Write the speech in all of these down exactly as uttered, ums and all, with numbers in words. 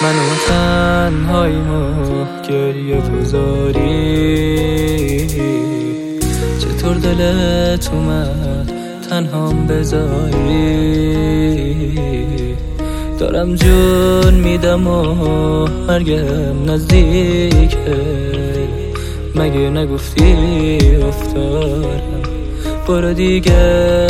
منو تنهاییمو گریه گذاری، چطور دلت اومد تنهام بذاری؟ دارم جون میدم و مرگم نزدیکه، مگه نگفتی افتارم برو دیگه؟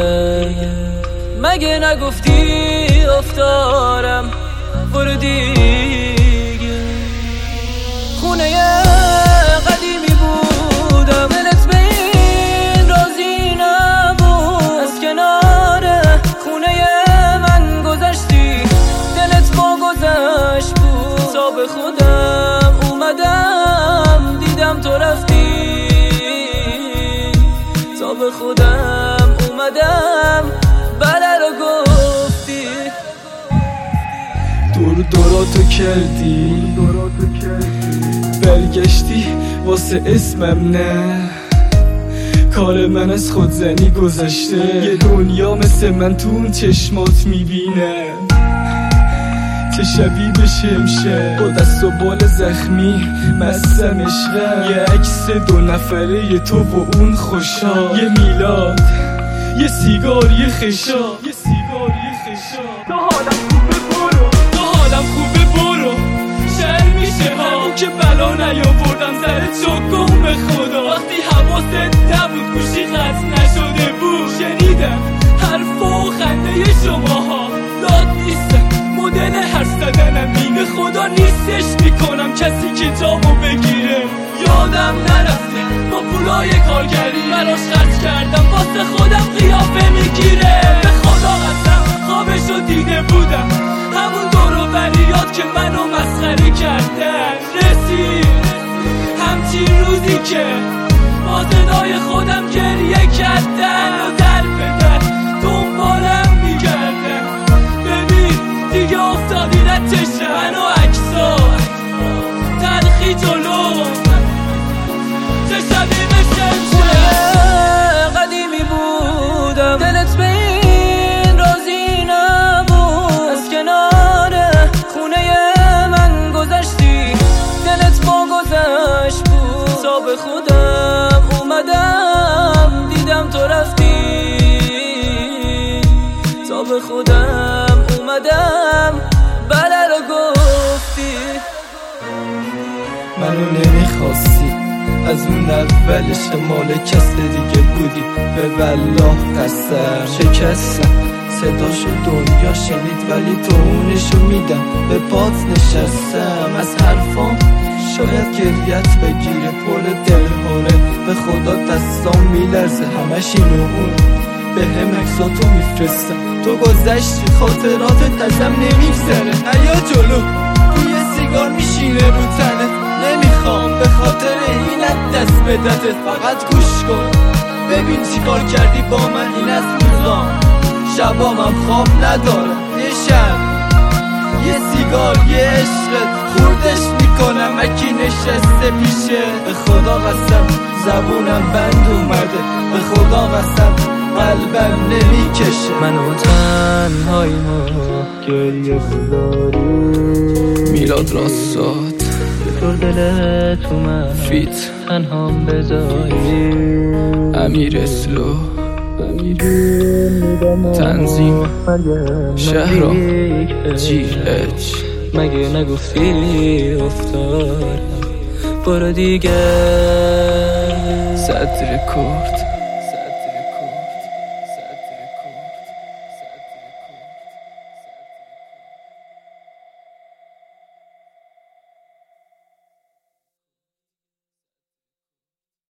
مگه نگفتی افتارم برو دیگه؟ خونه قدیمی بودم، دلت به این راضی نبود، از کنار خونه من گذشتی، دلت با گذشت بود. تا به خودم اومدم دیدم تو رفتی، تا به خودم اومدم بله رو گفتی. دور دوراتو کردی، برگشتی واسه اسمم، نه کار من از خودزنی گذشته، یه دنیا مثل من تو اون چشمات میبینه. چه شبیه بشه امشه با دست و بال زخمی مستم عشقم، یه عکس دو نفره یه تو و اون خوشا، یه میلاد یه سیگار یه خشا، یه سیگار یه خشا. تو حالم خوبه برو، تو حالم خوبه برو، شهر میشه ها که بلا نیاوردم زرت شکم به خدا. وقتی حواست نبود گوشی قطع نشده بود، شنیدم حرف و خنده شماها، داد نیستم مدل حرف زدنم اینه، خدا نیستش میکنم کسی کتابو بگیره. یادم نرفته با پولای کارگری براش خرج کردم، واسه خودم قیافه میگیره. به خدا قسم خوابشو دیده بودم، همون دورو بریاد که منو مسخره کردن. رسید همچین روزی که با صدای خودم گریه کردن و در به در دنبالم میگردن. ببین دیگه افتادی در چشم من و عکسا تلخی جلو، چه شبیه بشه خونه قدیمی بودم، دلت به این راضی نبود، از کنار خونه من گذشتی، دلت با گذشت بود. تا به خودم اومدم دیدم تو رفتی، تا به خودم اومدم بله رو گفتی. منو نمیخواستی از اون اولش، مال کس دیگه بودی، به والله قسم شکستم. صداشو دنیا شنید ولی تو اونشو میدم، به پات نشستم از حرفام شاید گریت بگیره، پر دلهوره به خدا دستام میلرزه، همش اینو اون به هم اکساتو میفرستم. تو گذشتی خاطراتت ازم نمیگذره، ایا جلو بوی سیگار میشینه رو تنت، نمیخوام به خاطر اینت دست بدتت، فقط گوش کن ببین چیکار کردی با من. این از روزام شبامم خواب ندارم، یه شب یه سیگار یه عشقت خوردش میکنم اکی نشسته پیشه. به خدا قسم زبونم بند اومده، به خدا قسم قلبم نمیکشه. منو تنهاییمو گریه گذاری، میلاد راستاد چطور دلت اومد فیت تنهام بذاری؟ امیر اسلو تنظیم شهرام جی اچ. مگه نگفتی افتارم برو دیگه؟ صد رکورد